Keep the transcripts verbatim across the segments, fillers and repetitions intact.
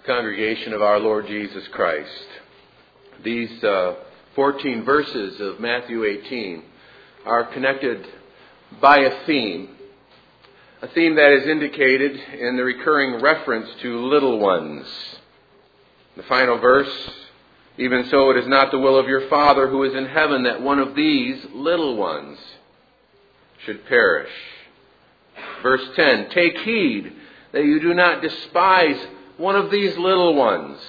Congregation of our Lord Jesus Christ. These uh, fourteen verses of Matthew eighteen are connected by a theme, a theme that is indicated in the recurring reference to little ones. The final verse, even so it is not the will of your Father who is in heaven that one of these little ones should perish. Verse ten, take heed that you do not despise one of these little ones.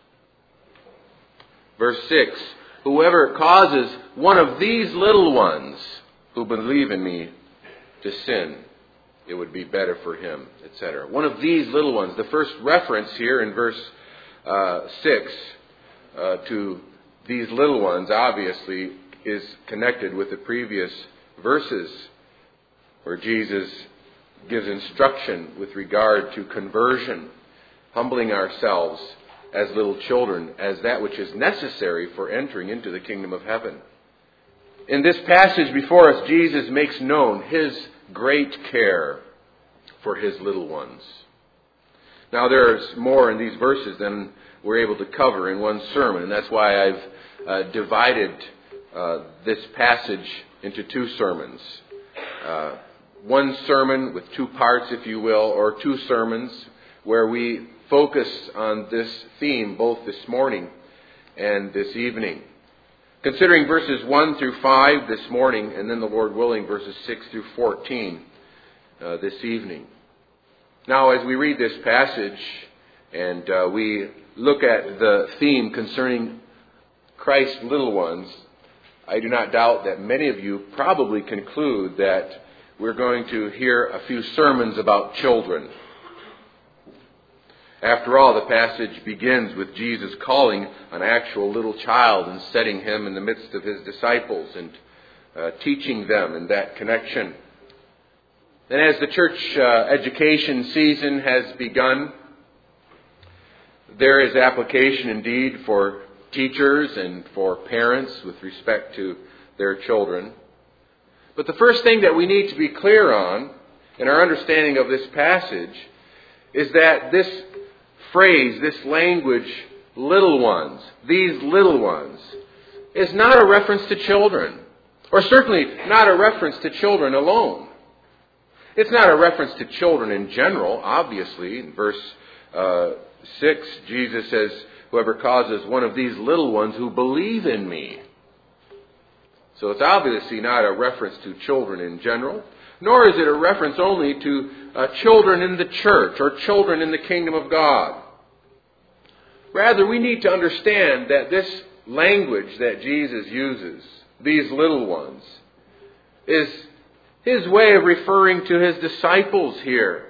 Verse six, whoever causes one of these little ones who believe in me to sin, it would be better for him, et cetera. One of these little ones. The first reference here in verse uh, six uh, to these little ones, obviously, is connected with the previous verses where Jesus gives instruction with regard to conversion, humbling ourselves as little children, as that which is necessary for entering into the kingdom of heaven. In this passage before us, Jesus makes known His great care for His little ones. Now, there's more in these verses than we're able to cover in one sermon, and that's why I've uh, divided uh, this passage into two sermons. Uh, one sermon with two parts, if you will, or two sermons where we focus on this theme both this morning and this evening. Considering verses one through five this morning, and then the Lord willing, verses six through fourteen uh, this evening. Now, as we read this passage and uh, we look at the theme concerning Christ's little ones, I do not doubt that many of you probably conclude that we're going to hear a few sermons about children. After all, the passage begins with Jesus calling an actual little child and setting him in the midst of his disciples and uh, teaching them in that connection. And as the church uh, education season has begun, there is application indeed for teachers and for parents with respect to their children. But the first thing that we need to be clear on in our understanding of this passage is that this phrase, this language, little ones, these little ones, is not a reference to children, or certainly not a reference to children alone. It's not a reference to children in general, obviously. In verse uh, six, Jesus says, whoever causes one of these little ones who believe in me. So it's obviously not a reference to children in general, nor is it a reference only to uh, children in the church or children in the kingdom of God. Rather, we need to understand that this language that Jesus uses, these little ones, is His way of referring to His disciples here.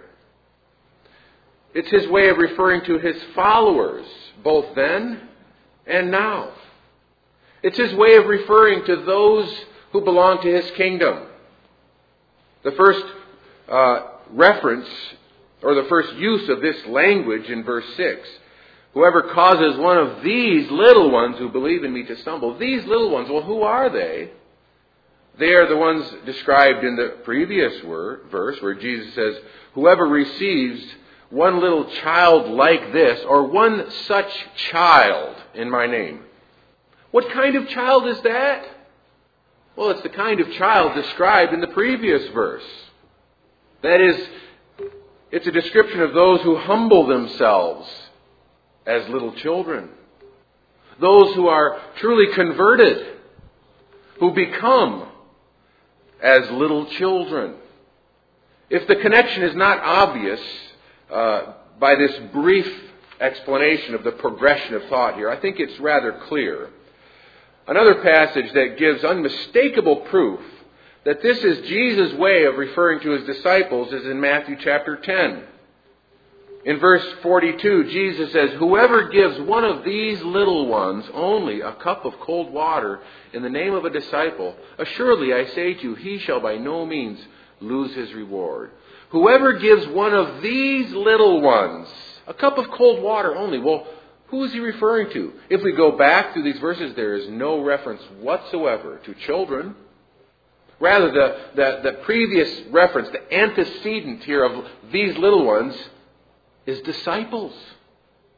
It's His way of referring to His followers, both then and now. It's His way of referring to those who belong to His kingdom. The first uh, reference, or the first use of this language in verse six, whoever causes one of these little ones who believe in me to stumble. These little ones, well, who are they? They are the ones described in the previous word, verse where Jesus says, whoever receives one little child like this, or one such child in my name. What kind of child is that? Well, it's the kind of child described in the previous verse. That is, it's a description of those who humble themselves as little children. Those who are truly converted, who become as little children. If the connection is not obvious uh, by this brief explanation of the progression of thought here, I think it's rather clear. Another passage that gives unmistakable proof that this is Jesus' way of referring to His disciples is in Matthew chapter ten. In verse forty-two, Jesus says, whoever gives one of these little ones only a cup of cold water in the name of a disciple, assuredly I say to you, he shall by no means lose his reward. Whoever gives one of these little ones a cup of cold water only, well, who is he referring to? If we go back through these verses, there is no reference whatsoever to children. Rather, the, the, the previous reference, the antecedent here of these little ones, is disciples.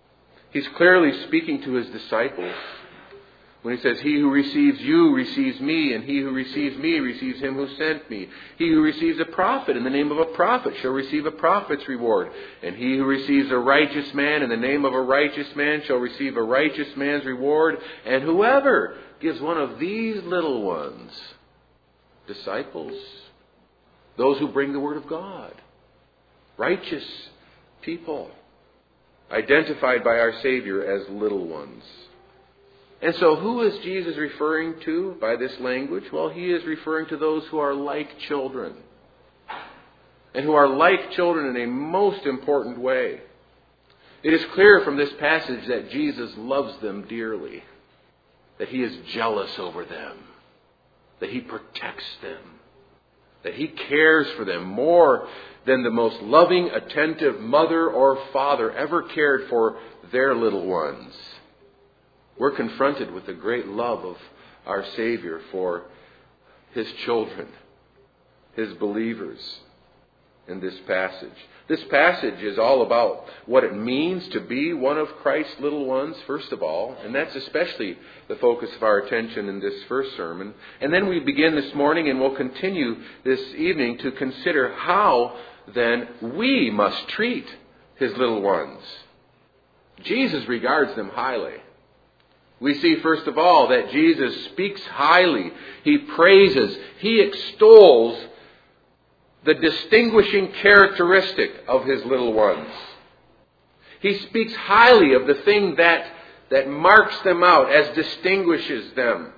He's clearly speaking to his disciples when he says, "He who receives you receives me, and he who receives me receives him who sent me. He who receives a prophet in the name of a prophet shall receive a prophet's reward. And he who receives a righteous man in the name of a righteous man shall receive a righteous man's reward. And whoever gives one of these little ones," disciples, those who bring the Word of God, righteous people, identified by our Savior as little ones. And so who is Jesus referring to by this language? Well, he is referring to those who are like children. And who are like children in a most important way. It is clear from this passage that Jesus loves them dearly. That he is jealous over them. That he protects them. That he cares for them more than the most loving, attentive mother or father ever cared for their little ones. We're confronted with the great love of our Savior for his children, his believers, in this passage. This passage is all about what it means to be one of Christ's little ones, first of all, and that's especially the focus of our attention in this first sermon. And then we begin this morning, and we'll continue this evening to consider how then we must treat his little ones. Jesus regards them highly. We see, first of all, that Jesus speaks highly. He praises, he extols the distinguishing characteristic of his little ones. He speaks highly of the thing that, that marks them out, as distinguishes them.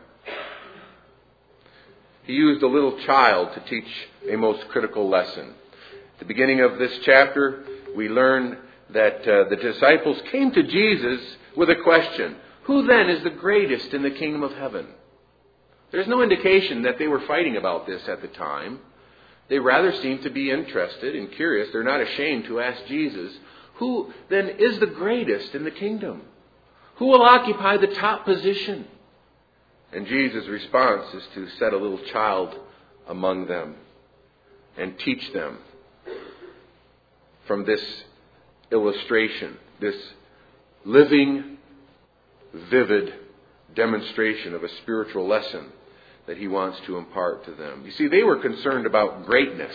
He used a little child to teach a most critical lesson. At the beginning of this chapter, we learn that uh, the disciples came to Jesus with a question. Who then is the greatest in the kingdom of heaven? There's no indication that they were fighting about this at the time. They rather seem to be interested and curious. They're not ashamed to ask Jesus, who then is the greatest in the kingdom? Who will occupy the top position? And Jesus' response is to set a little child among them and teach them from this illustration, this living, vivid demonstration of a spiritual lesson that he wants to impart to them. You see, they were concerned about greatness.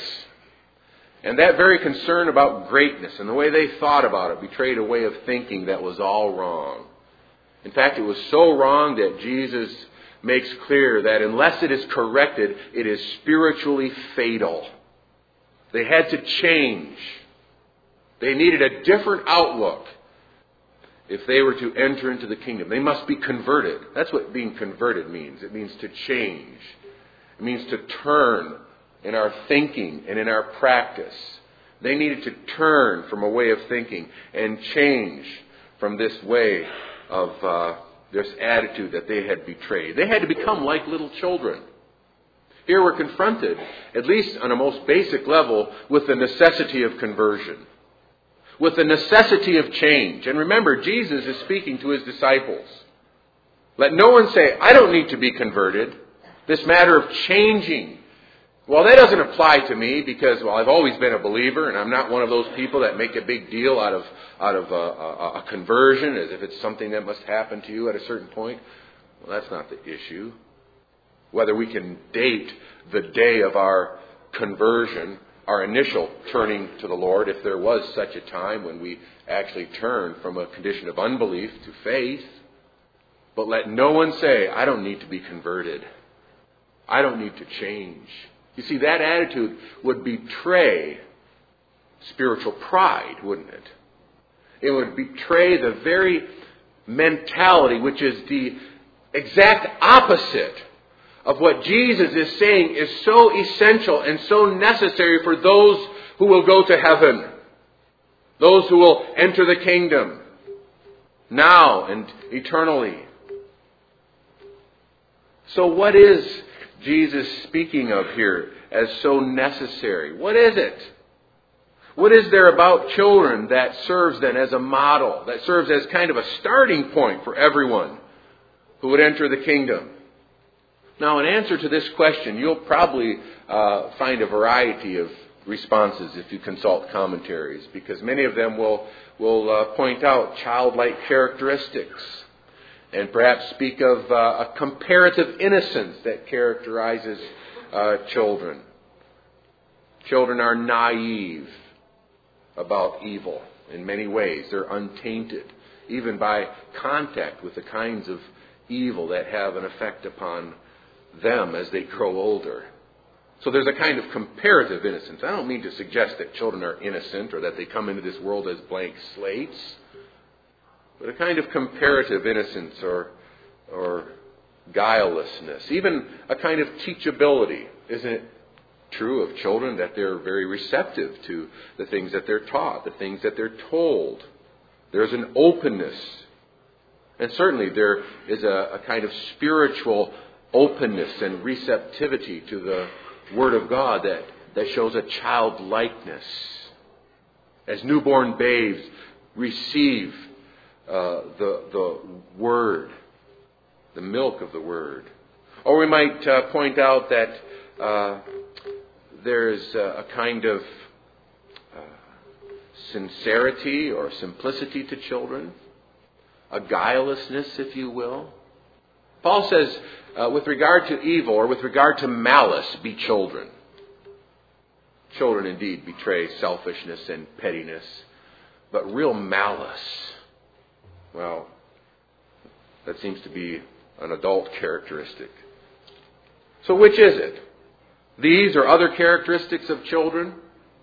And that very concern about greatness and the way they thought about it betrayed a way of thinking that was all wrong. In fact, it was so wrong that Jesus makes clear that unless it is corrected, it is spiritually fatal. They had to change. They needed a different outlook if they were to enter into the kingdom. They must be converted. That's what being converted means. It means to change. It means to turn in our thinking and in our practice. They needed to turn from a way of thinking and change from this way of uh, this attitude that they had betrayed. They had to become like little children. Here we're confronted, at least on a most basic level, with the necessity of conversion. With the necessity of change. And remember, Jesus is speaking to his disciples. Let no one say, I don't need to be converted. This matter of changing. Well, that doesn't apply to me because, well, I've always been a believer and I'm not one of those people that make a big deal out of out of a, a, a conversion as if it's something that must happen to you at a certain point. Well, that's not the issue. Whether we can date the day of our conversion, our initial turning to the Lord, if there was such a time when we actually turned from a condition of unbelief to faith. But let no one say, I don't need to be converted. I don't need to change. You see, that attitude would betray spiritual pride, wouldn't it? It would betray the very mentality which is the exact opposite of what Jesus is saying is so essential and so necessary for those who will go to heaven. Those who will enter the kingdom now and eternally. So what is Jesus speaking of here as so necessary? What is it? What is there about children that serves then as a model, that serves as kind of a starting point for everyone who would enter the kingdom? Now, in answer to this question, you'll probably uh, find a variety of responses if you consult commentaries, because many of them will, will uh, point out childlike characteristics and perhaps speak of uh, a comparative innocence that characterizes uh, children. Children are naive about evil in many ways. They're untainted, even by contact with the kinds of evil that have an effect upon them as they grow older. So there's a kind of comparative innocence. I don't mean to suggest that children are innocent or that they come into this world as blank slates, but a kind of comparative innocence or, or guilelessness, even a kind of teachability. Isn't it true of children that they're very receptive to the things that they're taught, the things that they're told? There's an openness. And certainly there is a, a kind of spiritual openness and receptivity to the Word of God that, that shows a childlikeness. As newborn babes receive uh, the, the Word, the milk of the Word. Or we might uh, point out that uh, there's a kind of uh, sincerity or simplicity to children, a guilelessness, if you will. Paul says, uh, with regard to evil or with regard to malice, be children. Children indeed betray selfishness and pettiness, but real malice, well, that seems to be an adult characteristic. So which is it? These or other characteristics of children?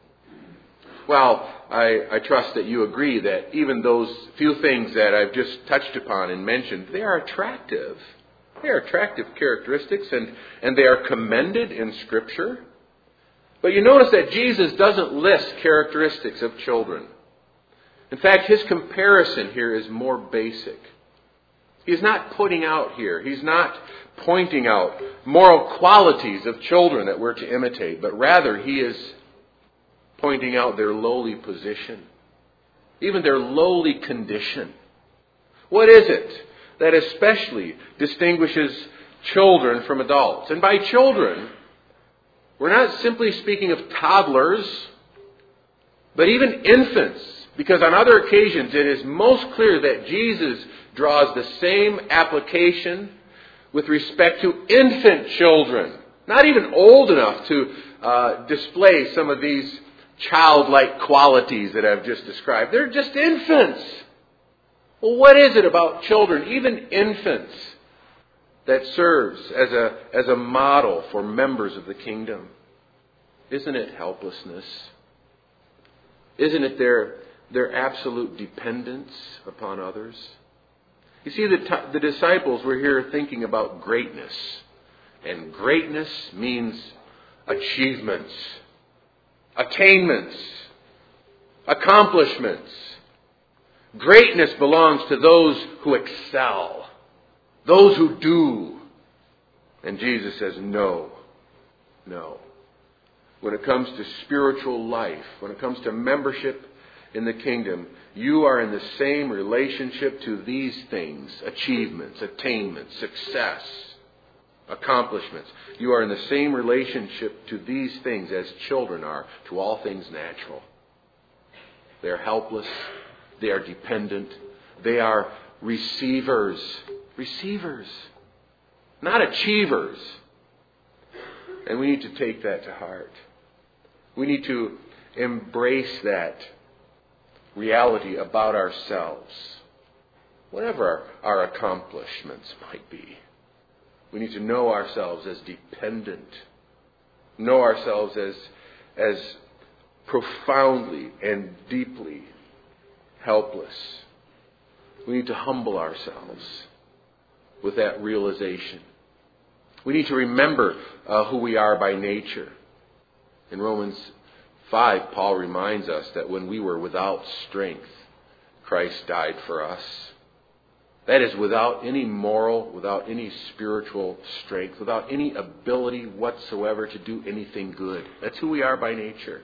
Well, I, I trust that you agree that even those few things that I've just touched upon and mentioned, they are attractive. They are attractive characteristics, and, and they are commended in Scripture. But you notice that Jesus doesn't list characteristics of children. In fact, his comparison here is more basic. He's not putting out here, he's not pointing out moral qualities of children that we're to imitate, but rather he is pointing out their lowly position, even their lowly condition. What is it that especially distinguishes children from adults? And by children, we're not simply speaking of toddlers, but even infants, because on other occasions it is most clear that Jesus draws the same application with respect to infant children, not even old enough to uh, display some of these childlike qualities that I've just described. They're just infants. Well, what is it about children, even infants, that serves as a, as a model for members of the kingdom? Isn't it helplessness? Isn't it their, their absolute dependence upon others? You see, the, t- the disciples were here thinking about greatness. And greatness means achievements, attainments, accomplishments. Greatness belongs to those who excel, those who do. And Jesus says, no, no. When it comes to spiritual life, when it comes to membership in the kingdom, you are in the same relationship to these things: achievements, attainments, success, accomplishments. You are in the same relationship to these things as children are to all things natural. They are helpless. They are dependent. They are receivers. Receivers. Not achievers. And we need to take that to heart. We need to embrace that reality about ourselves, whatever our accomplishments might be. We need to know ourselves as dependent, know ourselves as, as profoundly and deeply helpless. We need to humble ourselves with that realization. We need to remember uh, who we are by nature. In Romans five, Paul reminds us that when we were without strength, Christ died for us. That is, without any moral, without any spiritual strength, without any ability whatsoever to do anything good. That's who we are by nature.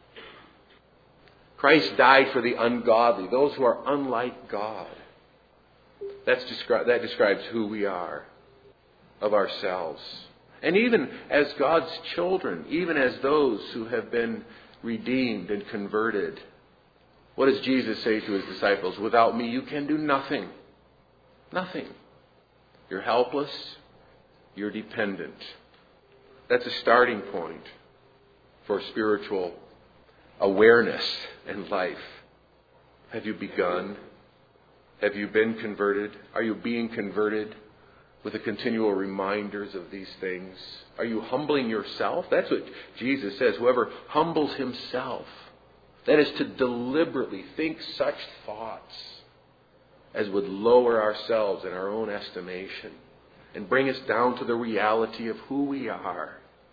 Christ died for the ungodly, those who are unlike God. That's descri- that describes who we are of ourselves. And even as God's children, even as those who have been redeemed and converted, what does Jesus say to his disciples? Without me you can do nothing. Nothing. You're helpless. You're dependent. That's a starting point for spiritual awareness and life. Have you begun? Have you been converted? Are you being converted with the continual reminders of these things? Are you humbling yourself? That's what Jesus says. Whoever humbles himself, that is to deliberately think such thoughts as would lower ourselves in our own estimation and bring us down to the reality of who we are.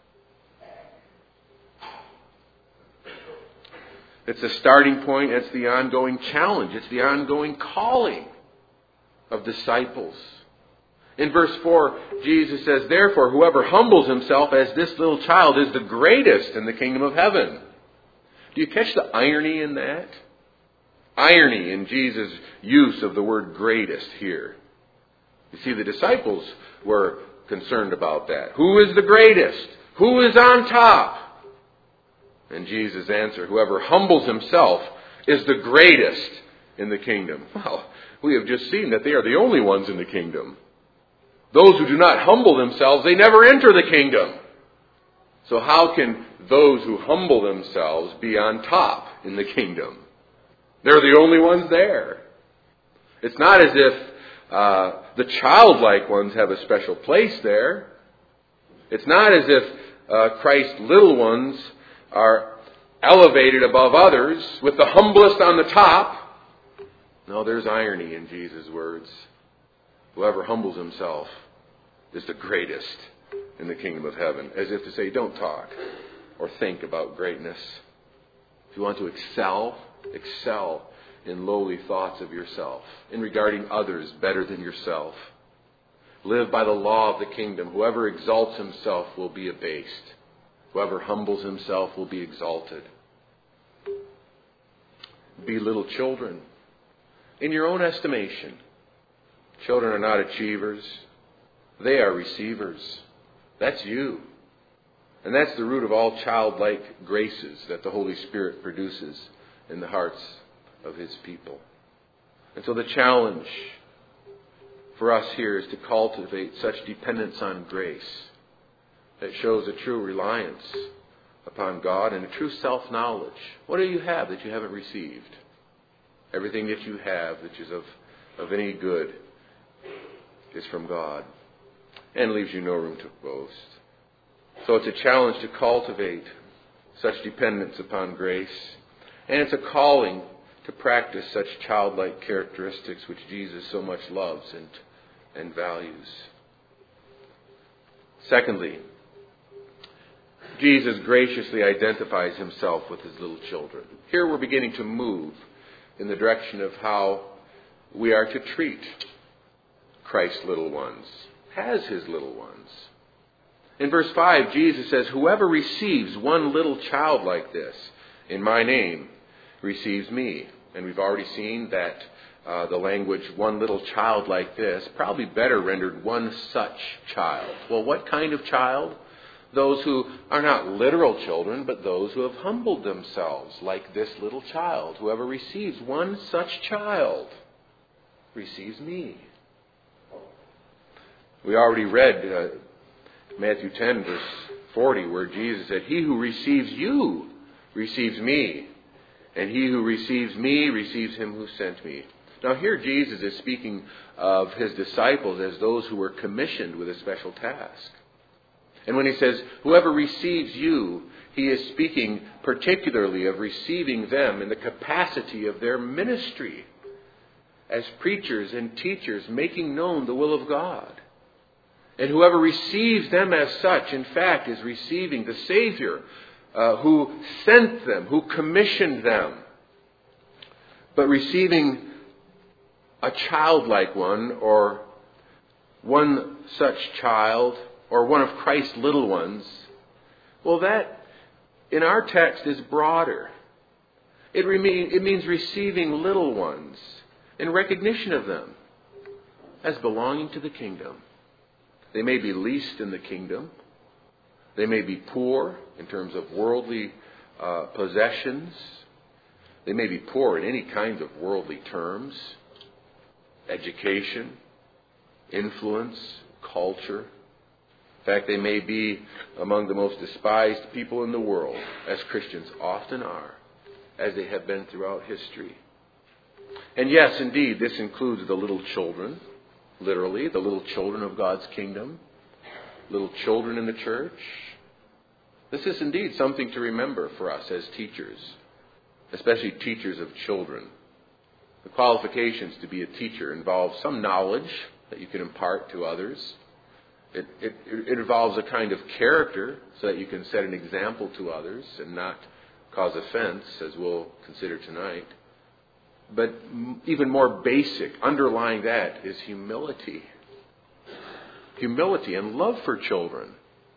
It's a starting point. It's the ongoing challenge. It's the ongoing calling of disciples. In verse four, Jesus says, therefore, whoever humbles himself as this little child is the greatest in the kingdom of heaven. Do you catch the irony in that? Irony in Jesus' use of the word greatest here. You see, the disciples were concerned about that. Who is the greatest? Who is on top? And Jesus answered, whoever humbles himself is the greatest in the kingdom. Well, we have just seen that they are the only ones in the kingdom. Those who do not humble themselves, they never enter the kingdom. So how can those who humble themselves be on top in the kingdom? They're the only ones there. It's not as if uh, the childlike ones have a special place there. It's not as if uh, Christ's little ones are elevated above others with the humblest on the top. No, there's irony in Jesus' words. Whoever humbles himself is the greatest in the kingdom of heaven. As if to say, don't talk or think about greatness. If you want to excel, excel in lowly thoughts of yourself, in regarding others better than yourself. Live by the law of the kingdom. Whoever exalts himself will be abased. Whoever humbles himself will be exalted. Be little children. In your own estimation, children are not achievers. They are receivers. That's you. And that's the root of all childlike graces that the Holy Spirit produces in the hearts of his people. And so the challenge for us here is to cultivate such dependence on grace that shows a true reliance upon God and a true self-knowledge. What do you have that you haven't received? Everything that you have that is of, of any good is from God and leaves you no room to boast. So it's a challenge to cultivate such dependence upon grace, and it's a calling to practice such childlike characteristics which Jesus so much loves and, and values. Secondly, Jesus graciously identifies himself with his little children. Here we're beginning to move in the direction of how we are to treat Christ's little ones, as his little ones. In verse five, Jesus says, whoever receives one little child like this in my name receives me. And we've already seen that uh, the language, one little child like this, probably better rendered one such child. Well, what kind of child? Those who are not literal children, but those who have humbled themselves, like this little child. Whoever receives one such child receives me. We already read uh, Matthew ten, verse forty, where Jesus said, he who receives you receives me, and he who receives me receives him who sent me. Now here Jesus is speaking of his disciples as those who were commissioned with a special task. And when he says, whoever receives you, he is speaking particularly of receiving them in the capacity of their ministry as preachers and teachers, making known the will of God. And whoever receives them as such, in fact, is receiving the Savior uh, who sent them, who commissioned them. But receiving a childlike one, or one such child, or one of Christ's little ones, well, that in our text is broader. It, remain, it means receiving little ones in recognition of them as belonging to the kingdom. They may be least in the kingdom, They may be poor in terms of worldly uh, possessions. They may be poor in any kinds of worldly terms. Education, influence, culture. In fact, they may be among the most despised people in the world, as Christians often are, as they have been throughout history. And yes, indeed, this includes the little children, literally, the little children of God's kingdom, little children in the church. This is indeed something to remember for us as teachers, especially teachers of children. The qualifications to be a teacher involve some knowledge that you can impart to others. It, it, it involves a kind of character so that you can set an example to others and not cause offense, as we'll consider tonight. But even more basic, underlying that, is humility. Humility and love for children.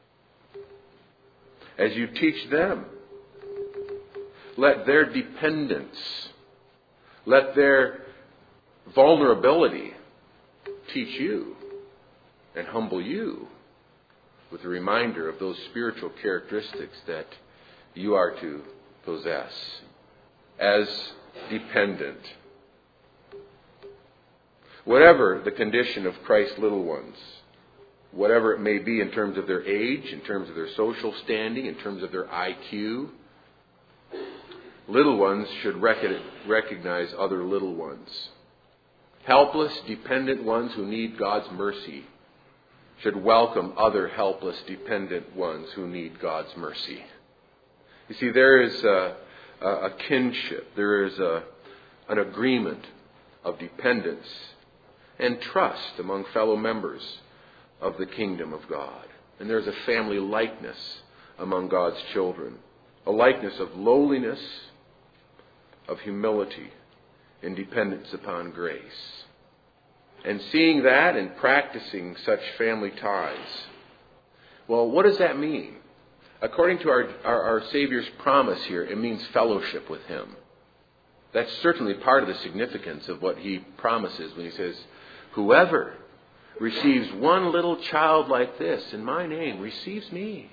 As you teach them, let their dependence, let their vulnerability teach you and humble you with a reminder of those spiritual characteristics that you are to possess as dependent. Whatever the condition of Christ's little ones, whatever it may be in terms of their age, in terms of their social standing, in terms of their I Q, little ones should recognize other little ones. Helpless, dependent ones who need God's mercy should welcome other helpless, dependent ones who need God's mercy. You see, there is a, a kinship, there is a, an agreement of dependence and trust among fellow members of the kingdom of God. And there's a family likeness among God's children, a likeness of lowliness, of humility, and dependence upon grace. And seeing that and practicing such family ties, well, what does that mean? According to our, our, our Savior's promise here, it means fellowship with Him. That's certainly part of the significance of what He promises when He says, whoever receives one little child like this in my name receives me.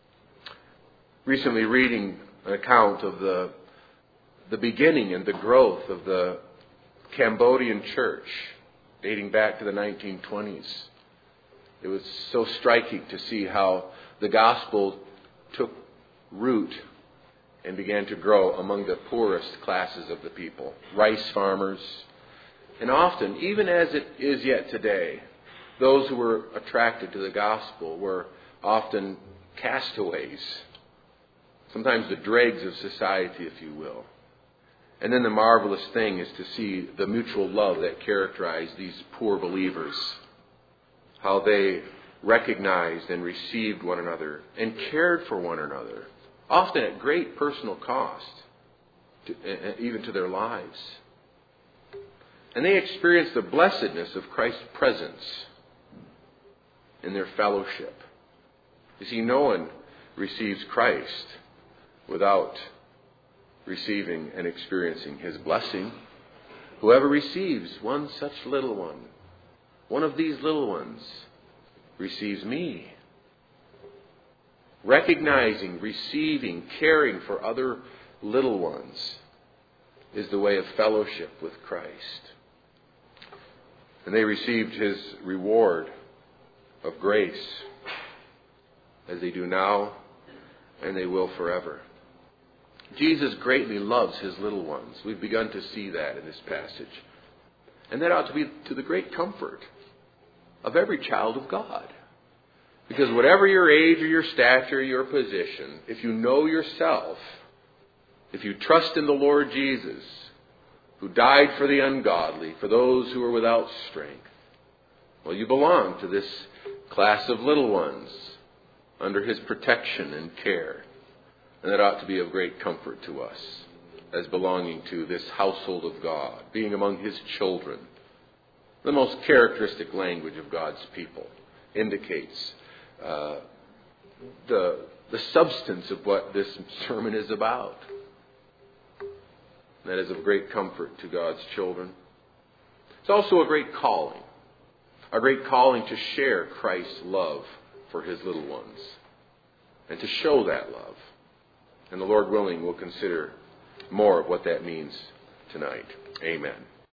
Recently reading an account of the, the beginning and the growth of the Cambodian church dating back to the nineteen twenties. It was so striking to see how the gospel took root and began to grow among the poorest classes of the people. Rice farmers. And often, even as it is yet today, those who were attracted to the gospel were often castaways. Sometimes the dregs of society, if you will. And then the marvelous thing is to see the mutual love that characterized these poor believers. How they recognized and received one another and cared for one another, often at great personal cost, to, even to their lives. And they experienced the blessedness of Christ's presence in their fellowship. You see, no one receives Christ without receiving and experiencing His blessing. Whoever receives one such little one, one of these little ones, receives me. Recognizing, receiving, caring for other little ones is the way of fellowship with Christ. And they received His reward of grace, as they do now and they will forever. Jesus greatly loves His little ones. We've begun to see that in this passage. And that ought to be to the great comfort of every child of God. Because whatever your age or your stature, your position, if you know yourself, if you trust in the Lord Jesus, who died for the ungodly, for those who are without strength, well, you belong to this class of little ones under His protection and care. And that ought to be of great comfort to us as belonging to this household of God, being among His children. The most characteristic language of God's people indicates uh, the, the substance of what this sermon is about. That is of great comfort to God's children. It's also a great calling. A great calling to share Christ's love for His little ones. and to show that love. And the Lord willing, we'll consider more of what that means tonight. Amen.